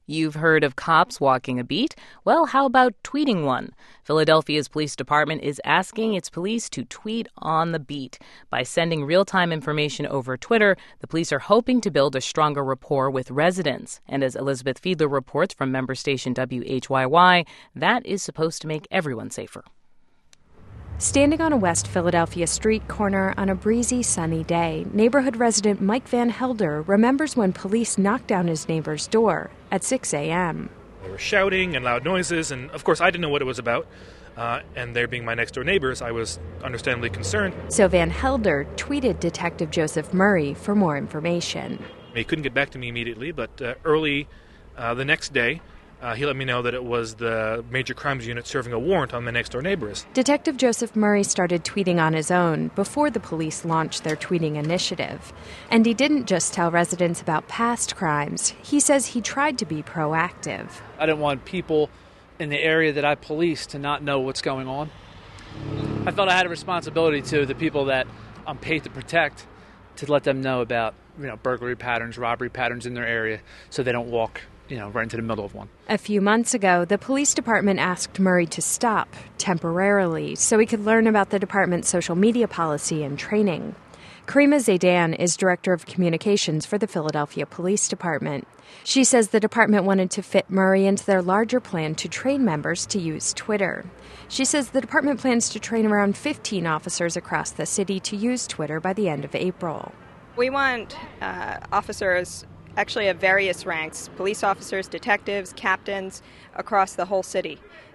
You've heard of cops walking a beat? Well, how about tweeting one? Philadelphia's police department is asking its police to tweet on the beat. By sending real-time information over Twitter, the police are hoping to build a stronger rapport with residents. And as Elizabeth Fiedler reports from member station WHYY, that is supposed to make everyone safer. Standing on a West Philadelphia street corner on a breezy, sunny day, neighborhood resident Mike Van Helder remembers when police knocked down his neighbor's door at 6 a.m. They were shouting and loud noises, and of course I didn't know what it was about. And there being my next-door neighbors, I was understandably concerned. So Van Helder tweeted Detective Joseph Murray for more information. He couldn't get back to me immediately, but early the next day, he let me know that it was the Major Crimes Unit serving a warrant on my next-door neighbors. Detective Joseph Murray started tweeting on his own before the police launched their tweeting initiative. And he didn't just tell residents about past crimes. He says he tried to be proactive. I didn't want people in the area that I police to not know what's going on. I felt I had a responsibility to the people that I'm paid to protect to let them know about, burglary patterns, robbery patterns in their area so they don't walk right into the middle of one. A few months ago, the police department asked Murray to stop temporarily so he could learn about the department's social media policy and training. Karima Zaidan is director of communications for the Philadelphia Police Department. She says the department wanted to fit Murray into their larger plan to train members to use Twitter. She says the department plans to train around 15 officers across the city to use Twitter by the end of April. We want officers actually of various ranks, police officers, detectives, captains, across the whole city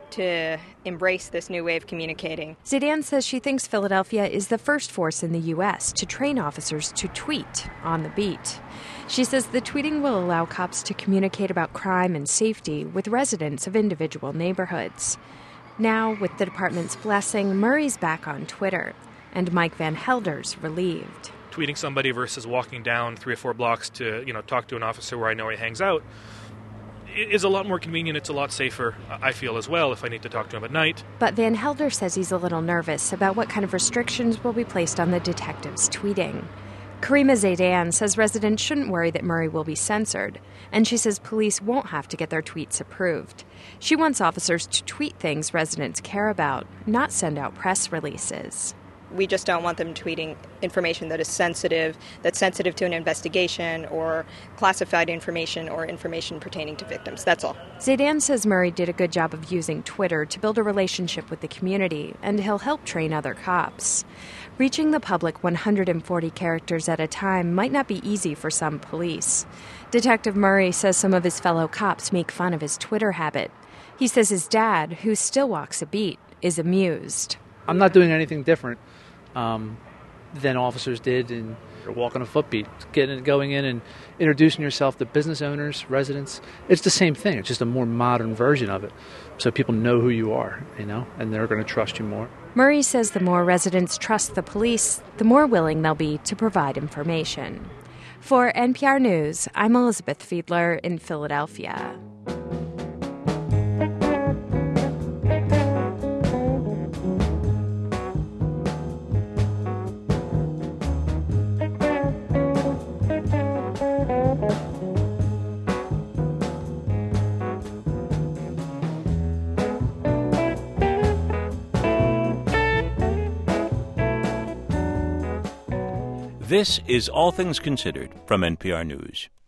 to embrace this new way of communicating. Zaidan says she thinks Philadelphia is the first force in the U.S. to train officers to tweet on the beat. She says the tweeting will allow cops to communicate about crime and safety with residents of individual neighborhoods. Now, with the department's blessing, Murray's back on Twitter, and Mike Van Helder's relieved. Tweeting somebody versus walking down 3 or 4 blocks to, talk to an officer where I know he hangs out is a lot more convenient. It's a lot safer, I feel, as well, if I need to talk to him at night. But Van Helder says he's a little nervous about what kind of restrictions will be placed on the detectives tweeting. Karima Zaidan says residents shouldn't worry that Murray will be censored, and she says police won't have to get their tweets approved. She wants officers to tweet things residents care about, not send out press releases. We just don't want them tweeting information that is sensitive, that's sensitive to an investigation or classified information or information pertaining to victims. That's all. Zaidan says Murray did a good job of using Twitter to build a relationship with the community, and he'll help train other cops. Reaching the public 140 characters at a time might not be easy for some police. Detective Murray says some of his fellow cops make fun of his Twitter habit. He says his dad, who still walks a beat, is amused. I'm not doing anything different than officers did in walking a footbeat, going in and introducing yourself to business owners, residents. It's the same thing. It's just a more modern version of it. So people know who you are, and they're going to trust you more. Murray says the more residents trust the police, the more willing they'll be to provide information. For NPR News, I'm Elizabeth Fiedler in Philadelphia. This is All Things Considered from NPR News.